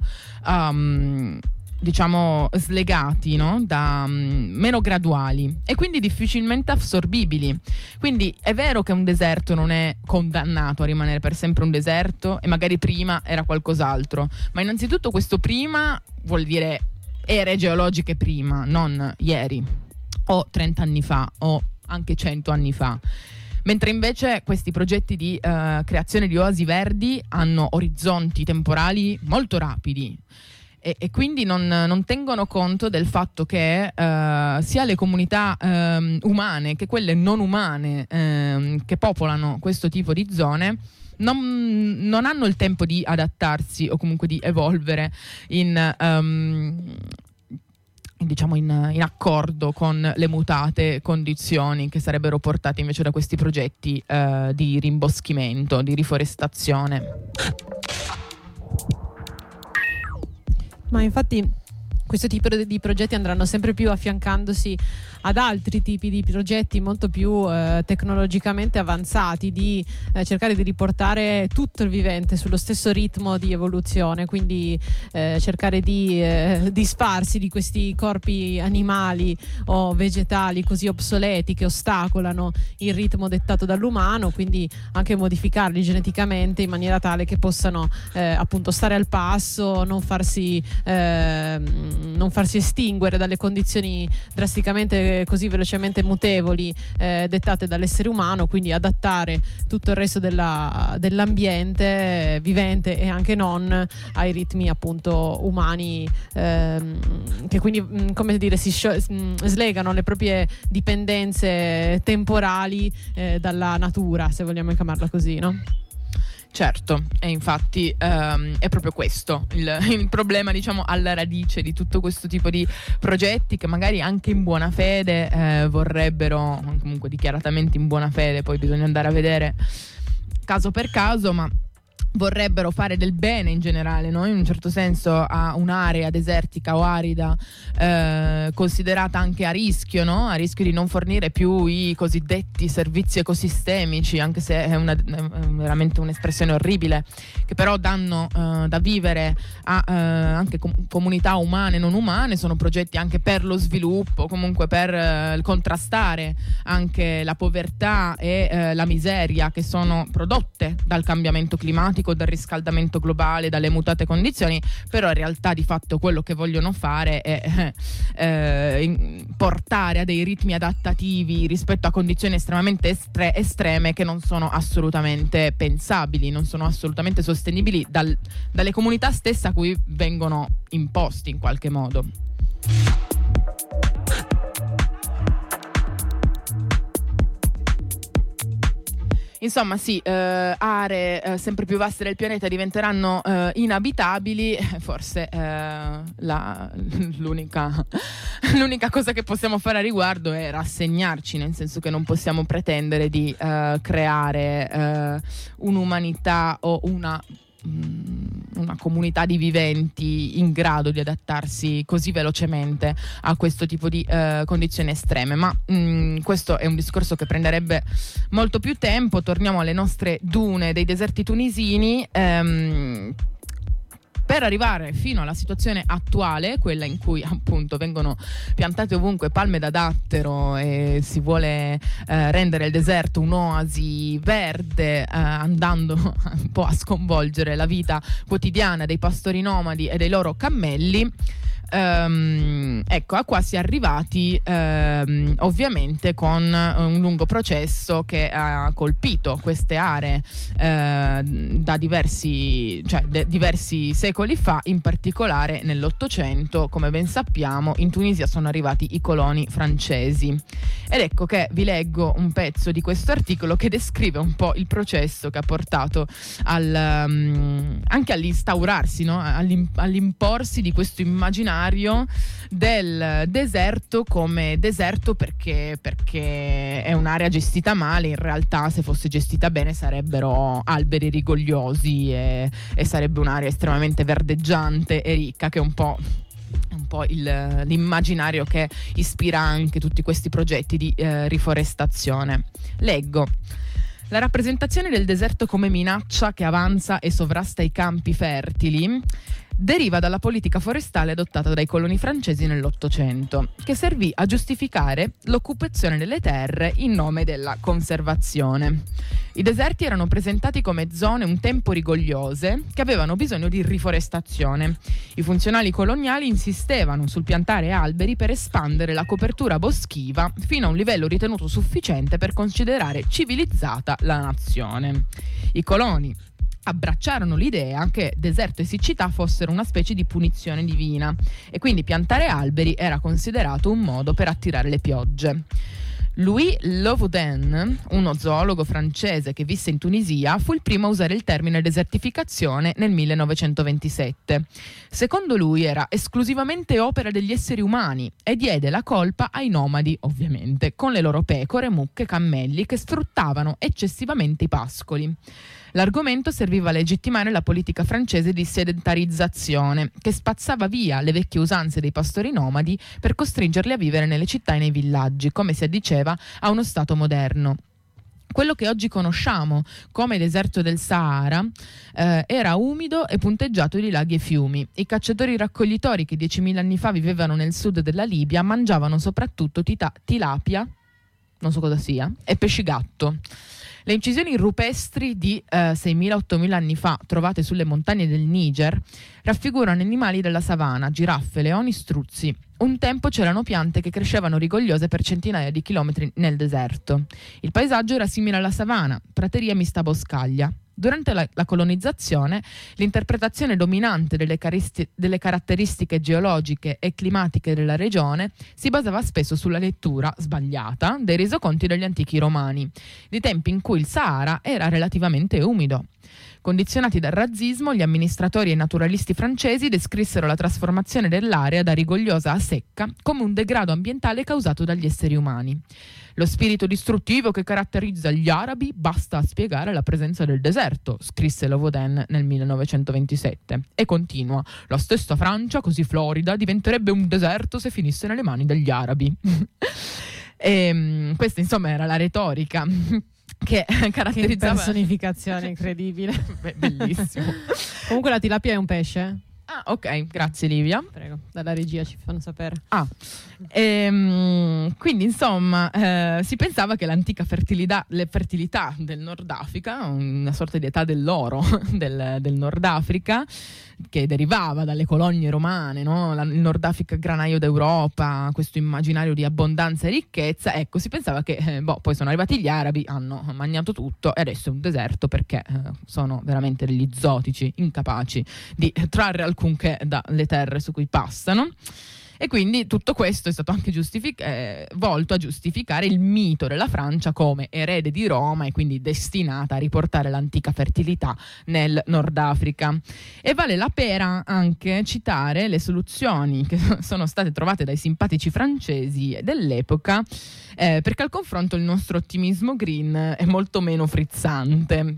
diciamo slegati, no? Meno graduali e quindi difficilmente assorbibili. Quindi è vero che un deserto non è condannato a rimanere per sempre un deserto e magari prima era qualcos'altro, ma innanzitutto questo prima vuol dire ere geologiche prima, non ieri o 30 anni fa o anche 100 anni fa. Mentre invece questi progetti di creazione di oasi verdi hanno orizzonti temporali molto rapidi e quindi non tengono conto del fatto che sia le comunità umane che quelle non umane che popolano questo tipo di zone non hanno il tempo di adattarsi o comunque di evolvere diciamo in accordo con le mutate condizioni che sarebbero portate invece da questi progetti di rimboschimento, di riforestazione. Ma infatti questo tipo di progetti andranno sempre più affiancandosi ad altri tipi di progetti molto più tecnologicamente avanzati, di cercare di riportare tutto il vivente sullo stesso ritmo di evoluzione, quindi cercare di disfarsi di questi corpi animali o vegetali così obsoleti che ostacolano il ritmo dettato dall'umano, quindi anche modificarli geneticamente in maniera tale che possano appunto stare al passo, non farsi estinguere dalle condizioni drasticamente così velocemente mutevoli dettate dall'essere umano, quindi adattare tutto il resto dell'ambiente vivente e anche non ai ritmi appunto umani, che quindi come dire slegano le proprie dipendenze temporali dalla natura, se vogliamo chiamarla così, no? Certo, e infatti è proprio questo il problema, diciamo, alla radice di tutto questo tipo di progetti che magari anche in buona fede vorrebbero, comunque dichiaratamente in buona fede, poi bisogna andare a vedere caso per caso, ma vorrebbero fare del bene in generale, no? In un certo senso a un'area desertica o arida considerata anche a rischio, no? A rischio di non fornire più i cosiddetti servizi ecosistemici, anche se è veramente un'espressione orribile, che però danno da vivere a anche comunità umane e non umane. Sono progetti anche per lo sviluppo, comunque per contrastare anche la povertà e la miseria che sono prodotte dal cambiamento climatico, dal riscaldamento globale, dalle mutate condizioni. Però in realtà di fatto quello che vogliono fare è portare a dei ritmi adattativi rispetto a condizioni estremamente estreme che non sono assolutamente pensabili, non sono assolutamente sostenibili dalle comunità stesse a cui vengono imposti in qualche modo. Insomma sì, aree sempre più vaste del pianeta diventeranno inabitabili. Forse l'unica cosa che possiamo fare a riguardo è rassegnarci, nel senso che non possiamo pretendere di creare un'umanità o una comunità di viventi in grado di adattarsi così velocemente a questo tipo di condizioni estreme. Ma questo è un discorso che prenderebbe molto più tempo. Torniamo alle nostre dune dei deserti tunisini. Per arrivare fino alla situazione attuale, quella in cui appunto vengono piantate ovunque palme da dattero e si vuole rendere il deserto un'oasi verde, andando un po' a sconvolgere la vita quotidiana dei pastori nomadi e dei loro cammelli. Ecco, a qua si è arrivati ovviamente con un lungo processo che ha colpito queste aree da diversi secoli fa, in particolare nell'Ottocento. Come ben sappiamo, in Tunisia sono arrivati i coloni francesi, ed ecco che vi leggo un pezzo di questo articolo che descrive un po' il processo che ha portato anche all'instaurarsi, no? all'imporsi di questo immaginario del deserto come deserto perché è un'area gestita male. In realtà, se fosse gestita bene, sarebbero alberi rigogliosi e sarebbe un'area estremamente verdeggiante e ricca, che è un po' l'immaginario che ispira anche tutti questi progetti di riforestazione. Leggo: la rappresentazione del deserto come minaccia che avanza e sovrasta i campi fertili deriva dalla politica forestale adottata dai coloni francesi nell'Ottocento, che servì a giustificare l'occupazione delle terre in nome della conservazione. I deserti erano presentati come zone un tempo rigogliose che avevano bisogno di riforestazione. I funzionali coloniali insistevano sul piantare alberi per espandere la copertura boschiva fino a un livello ritenuto sufficiente per considerare civilizzata la nazione. I coloni abbracciarono l'idea che deserto e siccità fossero una specie di punizione divina, e quindi piantare alberi era considerato un modo per attirare le piogge. Louis Lovaudin, uno zoologo francese che visse in Tunisia, fu il primo a usare il termine desertificazione nel 1927. Secondo lui era esclusivamente opera degli esseri umani e diede la colpa ai nomadi, ovviamente, con le loro pecore, mucche, cammelli che sfruttavano eccessivamente i pascoli. L'argomento serviva a legittimare la politica francese di sedentarizzazione, che spazzava via le vecchie usanze dei pastori nomadi per costringerli a vivere nelle città e nei villaggi, come si addiceva a uno stato moderno. Quello che oggi conosciamo come deserto del Sahara era umido e punteggiato di laghi e fiumi. I cacciatori raccoglitori che 10.000 anni fa vivevano nel sud della Libia mangiavano soprattutto tilapia, non so cosa sia, e pesci gatto. Le incisioni rupestri di 6.000-8.000 anni fa, trovate sulle montagne del Niger, raffigurano animali della savana, giraffe, leoni, struzzi. Un tempo c'erano piante che crescevano rigogliose per centinaia di chilometri nel deserto. Il paesaggio era simile alla savana, prateria mista a boscaglia. Durante la colonizzazione, l'interpretazione dominante delle caratteristiche geologiche e climatiche della regione si basava spesso sulla lettura sbagliata dei resoconti degli antichi romani, di tempi in cui il Sahara era relativamente umido. Condizionati dal razzismo, gli amministratori e i naturalisti francesi descrissero la trasformazione dell'area da rigogliosa a secca come un degrado ambientale causato dagli esseri umani. Lo spirito distruttivo che caratterizza gli arabi basta a spiegare la presenza del deserto, scrisse Lovaudin nel 1927. E continua: la stessa Francia, così florida, diventerebbe un deserto se finisse nelle mani degli arabi. Questa insomma era la retorica che caratterizzava. Che personificazione incredibile. Bellissimo. Comunque la tilapia è un pesce? Ah, ok, grazie Livia. Prego, dalla regia ci fanno sapere. Quindi insomma si pensava che l'antica fertilità del Nord Africa, una sorta di età dell'oro del Nord Africa, che derivava dalle colonie romane, no? Il Nord Africa granaio d'Europa, questo immaginario di abbondanza e ricchezza. Ecco, si pensava che poi sono arrivati gli arabi, hanno mangiato tutto e adesso è un deserto perché sono veramente degli zotici incapaci di trarre alcunché dalle terre su cui passano. E quindi tutto questo è stato anche volto a giustificare il mito della Francia come erede di Roma e quindi destinata a riportare l'antica fertilità nel Nord Africa. E vale la pena anche citare le soluzioni che sono state trovate dai simpatici francesi dell'epoca, perché al confronto il nostro ottimismo green è molto meno frizzante.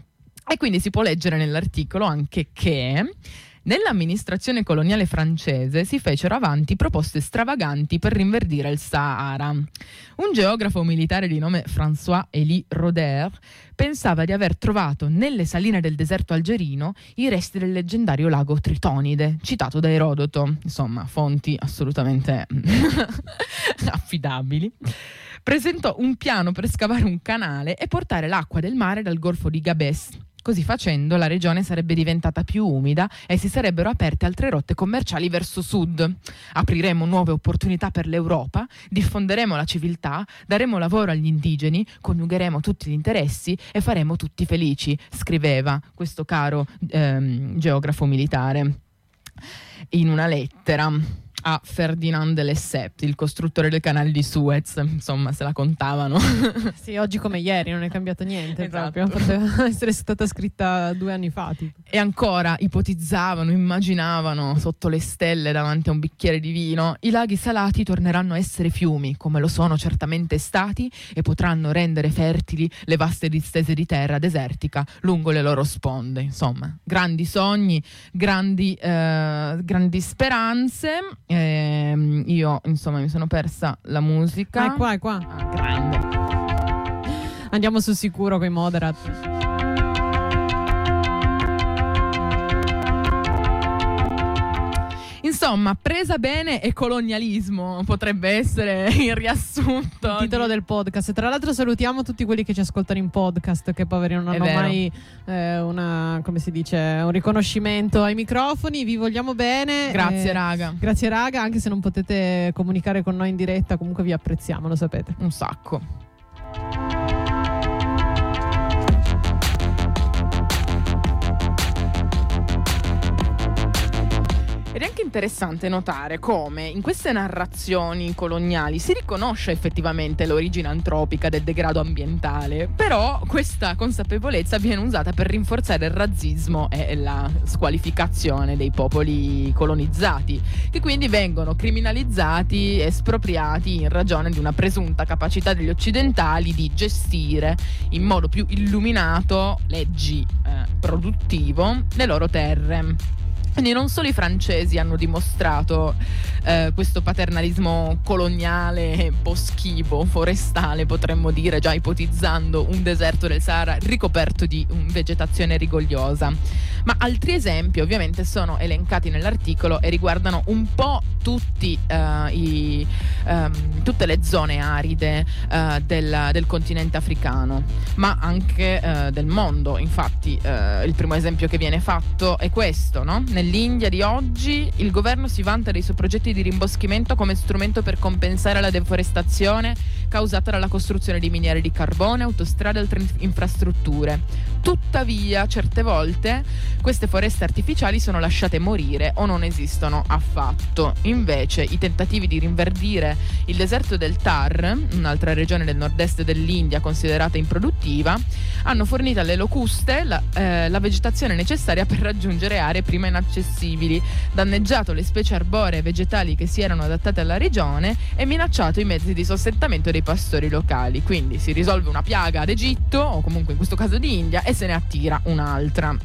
E quindi si può leggere nell'articolo anche che nell'amministrazione coloniale francese si fecero avanti proposte stravaganti per rinverdire il Sahara. Un geografo militare di nome François-Élie Roder pensava di aver trovato nelle saline del deserto algerino i resti del leggendario lago Tritonide, citato da Erodoto. Insomma, fonti assolutamente affidabili. Presentò un piano per scavare un canale e portare l'acqua del mare dal golfo di Gabes. Così facendo la regione sarebbe diventata più umida e si sarebbero aperte altre rotte commerciali verso sud. Apriremo nuove opportunità per l'Europa, diffonderemo la civiltà, daremo lavoro agli indigeni, coniugheremo tutti gli interessi e faremo tutti felici, scriveva questo caro geografo militare in una lettera a Ferdinand de Lesseps, il costruttore del canale di Suez. Insomma, se la contavano. Sì, oggi come ieri, non è cambiato niente. Esatto. Proprio. Poteva essere stata scritta 2 anni fa. Tipo. E ancora ipotizzavano, immaginavano sotto le stelle davanti a un bicchiere di vino: i laghi salati torneranno a essere fiumi, come lo sono certamente stati, e potranno rendere fertili le vaste distese di terra desertica lungo le loro sponde. Insomma, grandi sogni, grandi speranze. Io insomma mi sono persa la musica. È qua. Grande. Andiamo sul sicuro con i Moderat. Insomma, presa bene e colonialismo potrebbe essere il riassunto. Il titolo del podcast. Tra l'altro salutiamo tutti quelli che ci ascoltano in podcast, che poveri non hanno mai come si dice, un riconoscimento ai microfoni. Vi vogliamo bene. Grazie raga. Grazie raga, anche se non potete comunicare con noi in diretta, comunque vi apprezziamo, lo sapete. Un sacco. Ed è anche interessante notare come in queste narrazioni coloniali si riconosce effettivamente l'origine antropica del degrado ambientale, però questa consapevolezza viene usata per rinforzare il razzismo e la squalificazione dei popoli colonizzati, che quindi vengono criminalizzati, espropriati in ragione di una presunta capacità degli occidentali di gestire in modo più illuminato, leggi produttivo, le loro terre. Quindi non solo i francesi hanno dimostrato questo paternalismo coloniale, boschivo, forestale, potremmo dire, già ipotizzando un deserto del Sahara ricoperto di vegetazione rigogliosa, ma altri esempi ovviamente sono elencati nell'articolo e riguardano un po' tutte le zone aride del continente africano, ma anche del mondo. Infatti il primo esempio che viene fatto è questo, no? Nell'India di oggi il governo si vanta dei suoi progetti di rimboschimento come strumento per compensare la deforestazione causata dalla costruzione di miniere di carbone, autostrade e altre infrastrutture. Tuttavia, certe volte queste foreste artificiali sono lasciate morire o non esistono affatto. Invece, i tentativi di rinverdire il deserto del Thar, un'altra regione del nord-est dell'India considerata improduttiva, hanno fornito alle locuste la vegetazione necessaria per raggiungere aree prima inaccessibili, danneggiato le specie arboree e vegetali che si erano adattate alla regione e minacciato i mezzi di sostentamento dei pastori locali. Quindi si risolve una piaga ad Egitto, o comunque in questo caso di India, e se ne attira un'altra.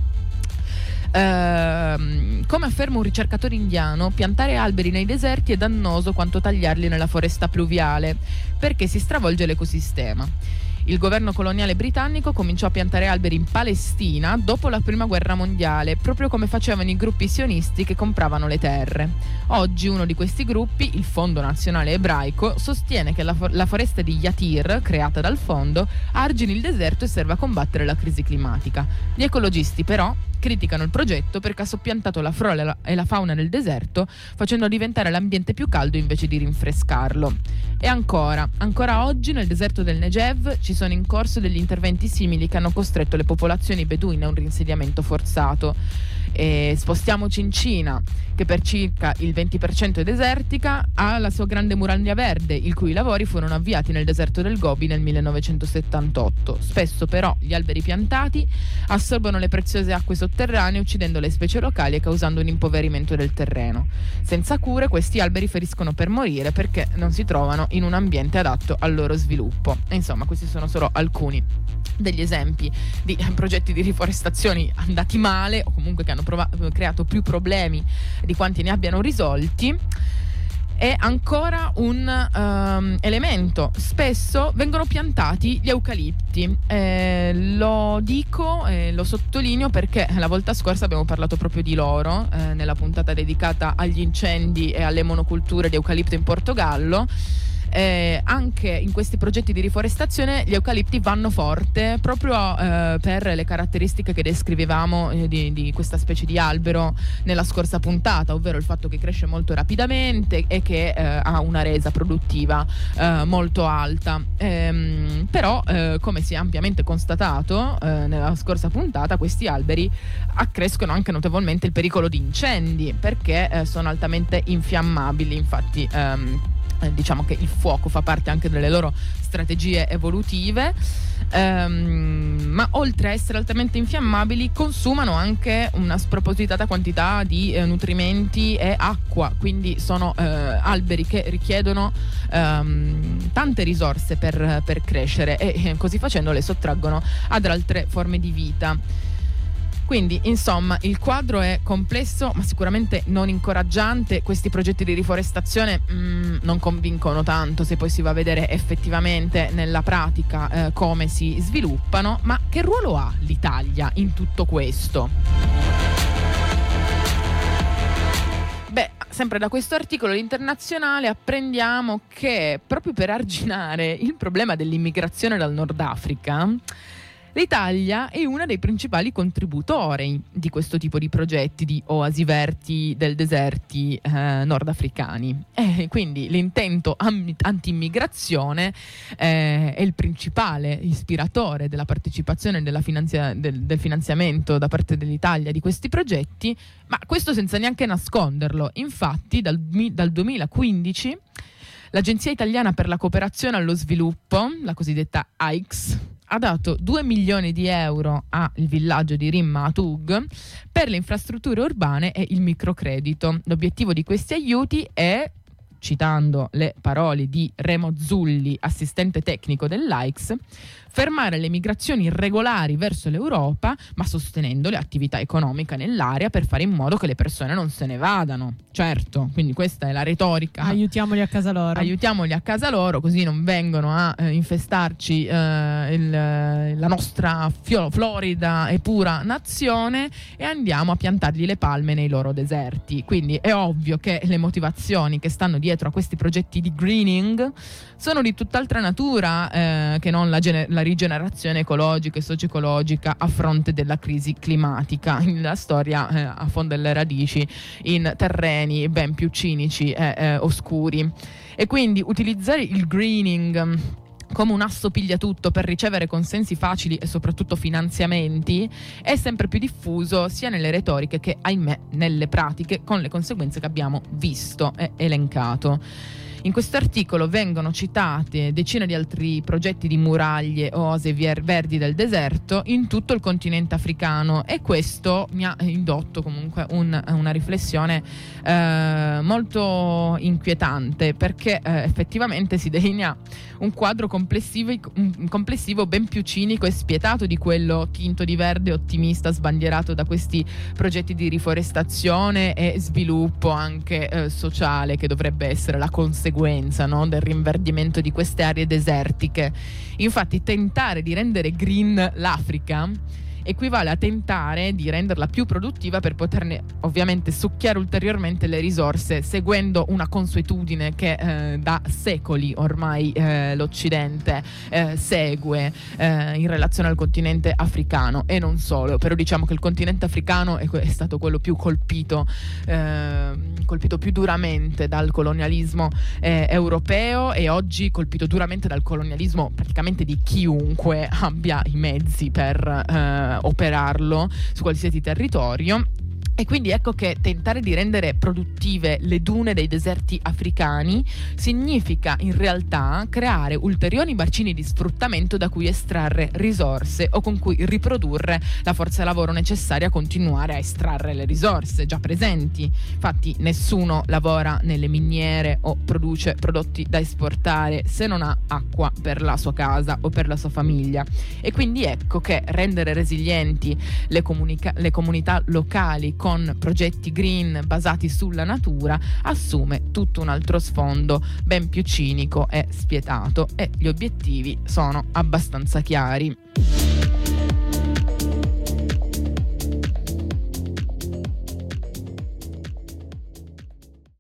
Come afferma un ricercatore indiano, piantare alberi nei deserti è dannoso quanto tagliarli nella foresta pluviale, perché si stravolge l'ecosistema. Il governo coloniale britannico cominciò a piantare alberi in Palestina dopo la prima guerra mondiale, proprio come facevano i gruppi sionisti che compravano le terre. Oggi uno di questi gruppi, il Fondo Nazionale Ebraico, sostiene che la foresta di Yatir, creata dal fondo, argini il deserto e serve a combattere la crisi climatica. Gli ecologisti però criticano il progetto perché ha soppiantato la flora e la fauna del deserto, facendo diventare l'ambiente più caldo invece di rinfrescarlo. E ancora oggi nel deserto del Negev ci sono in corso degli interventi simili che hanno costretto le popolazioni beduine a un rinsediamento forzato. E spostiamoci in Cina, che per circa il 20% è desertica, ha la sua grande muraglia verde, il cui lavori furono avviati nel deserto del Gobi nel 1978. Spesso però gli alberi piantati assorbono le preziose acque sotterranee, uccidendo le specie locali e causando un impoverimento del terreno. Senza cure questi alberi finiscono per morire perché non si trovano in un ambiente adatto al loro sviluppo. E insomma, questi sono solo alcuni degli esempi di progetti di riforestazione andati male o comunque che hanno creato più problemi di quanti ne abbiano risolti. E ancora un elemento: spesso vengono piantati gli eucalipti. Lo dico e lo sottolineo perché la volta scorsa abbiamo parlato proprio di loro nella puntata dedicata agli incendi e alle monoculture di eucalipto in Portogallo. Anche in questi progetti di riforestazione gli eucalipti vanno forte proprio per le caratteristiche che descrivevamo di questa specie di albero nella scorsa puntata, ovvero il fatto che cresce molto rapidamente e che ha una resa produttiva molto alta. Però come si è ampiamente constatato nella scorsa puntata, questi alberi accrescono anche notevolmente il pericolo di incendi perché sono altamente infiammabili. Infatti diciamo che il fuoco fa parte anche delle loro strategie evolutive, ma oltre a essere altamente infiammabili consumano anche una spropositata quantità di nutrimenti e acqua, quindi sono alberi che richiedono tante risorse per crescere e così facendo le sottraggono ad altre forme di vita. Quindi, insomma, il quadro è complesso, ma sicuramente non incoraggiante. Questi progetti di riforestazione non convincono tanto se poi si va a vedere effettivamente nella pratica come si sviluppano. Ma che ruolo ha l'Italia in tutto questo? Beh, sempre da questo articolo Internazionale apprendiamo che proprio per arginare il problema dell'immigrazione dal Nord Africa, l'Italia è una dei principali contributori di questo tipo di progetti di oasi verdi del deserti nordafricani. E quindi l'intento anti-immigrazione è il principale ispiratore della partecipazione del finanziamento da parte dell'Italia di questi progetti, ma questo senza neanche nasconderlo. Infatti dal 2015 l'Agenzia Italiana per la Cooperazione allo Sviluppo, la cosiddetta AICS, ha dato 2 milioni di euro al villaggio di Rimma Atug per le infrastrutture urbane e il microcredito. L'obiettivo di questi aiuti è, citando le parole di Remo Zulli, assistente tecnico dell'AICS, fermare le migrazioni irregolari verso l'Europa, ma sostenendo le attività economiche nell'area per fare in modo che le persone non se ne vadano. Certo, quindi questa è la retorica. Aiutiamoli a casa loro. Aiutiamoli a casa loro, così non vengono a infestarci la nostra florida e pura nazione e andiamo a piantargli le palme nei loro deserti. Quindi è ovvio che le motivazioni che stanno dietro a questi progetti di greening sono di tutt'altra natura che non la rigenerazione ecologica e socio-ecologica a fronte della crisi climatica. La storia affonda le radici in terreni ben più cinici e oscuri. E quindi utilizzare il greening come un asso pigliatutto per ricevere consensi facili e soprattutto finanziamenti è sempre più diffuso sia nelle retoriche che, ahimè, nelle pratiche, con le conseguenze che abbiamo visto e elencato. In questo articolo vengono citate decine di altri progetti di muraglie o oasi verdi del deserto in tutto il continente africano, e questo mi ha indotto comunque una riflessione molto inquietante, perché effettivamente si delinea un quadro complessivo ben più cinico e spietato di quello tinto di verde ottimista sbandierato da questi progetti di riforestazione e sviluppo anche sociale, che dovrebbe essere la conseguenza, no, del rinverdimento di queste aree desertiche. Infatti tentare di rendere green l'Africa equivale a tentare di renderla più produttiva per poterne ovviamente succhiare ulteriormente le risorse, seguendo una consuetudine che da secoli ormai l'Occidente segue in relazione al continente africano, e non solo. Però diciamo che il continente africano è stato quello più colpito più duramente dal colonialismo europeo, e oggi colpito duramente dal colonialismo praticamente di chiunque abbia i mezzi per operarlo su qualsiasi territorio. E quindi ecco che tentare di rendere produttive le dune dei deserti africani significa in realtà creare ulteriori bacini di sfruttamento da cui estrarre risorse o con cui riprodurre la forza lavoro necessaria a continuare a estrarre le risorse già presenti. Infatti nessuno lavora nelle miniere o produce prodotti da esportare se non ha acqua per la sua casa o per la sua famiglia. E quindi ecco che rendere resilienti le comunità locali con progetti green basati sulla natura assume tutto un altro sfondo ben più cinico e spietato, e gli obiettivi sono abbastanza chiari.